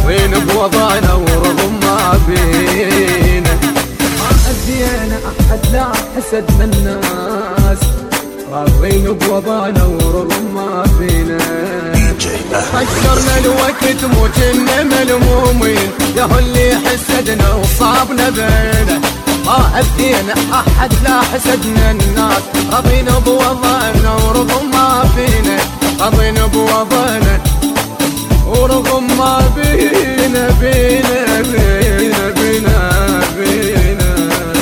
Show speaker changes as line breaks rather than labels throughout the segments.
راضين بوضعنا ورغم ما فينا. ما أذينا أحد لا حسدنا الناس، راضين بوضعنا ورغم ما فينا. حشرنا الوقت مو كنا ملمومين، يا هو اللي حسدنا وصابنا بينا. ما أذينا أحد لا حسدنا الناس، راضين بوضعنا ورغم ما فينا. راضين بوضعنا ورغم ما بينا بينا بينا بينا بينا.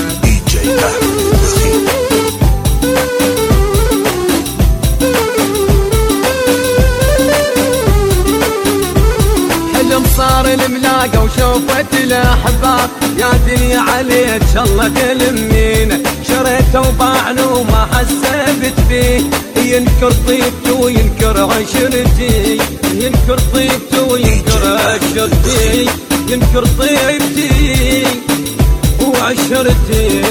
حلم صار الملاقة وشوفت الأحباب، يا دنيا عليك الله تلمينا. شريته وباعنا وما حسبت فيه، ينكر طيبته وينكر عشرتي. ينكر طيبته وينكر عشرتي. ينكر طيبتي وعشرتي.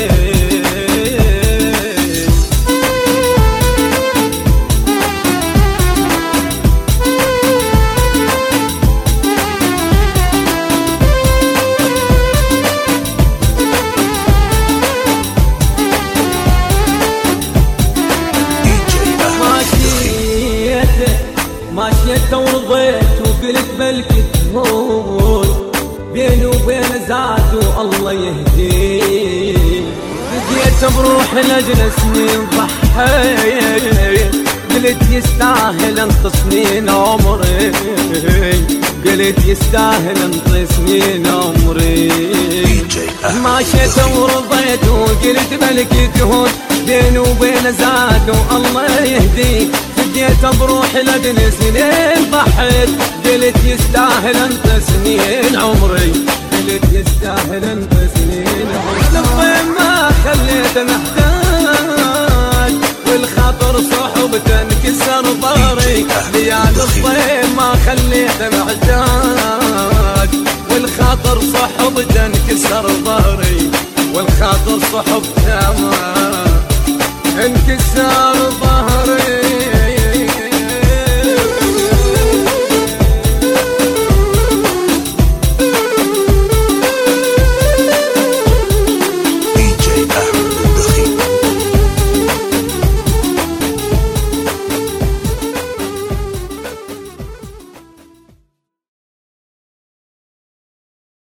ماشيت ورضيت وقلت بلكي تهون، بيني وبين زاد والله يهديه. بديت بروح لاجل سنين ضحيت، قلت يستاهل انت سنين عمري. قلت يستاهل انت سنين عمري. ماشيت ورضيت وقلت بلكي تهون، بيني وبين زاد والله يهديه. بديت بروح لأجل سنين ضحيت، قلت يستاهل انت سنين عمري. قلت يستاهل انت سنين عمري. للطيب ما خليته محتاج، والخاطر صحبته انكسر ضهري. ليال الطيب ما خليته محتاج، والخاطر صحبته انكسر ضهري. والخاطر صحبته ما انكسر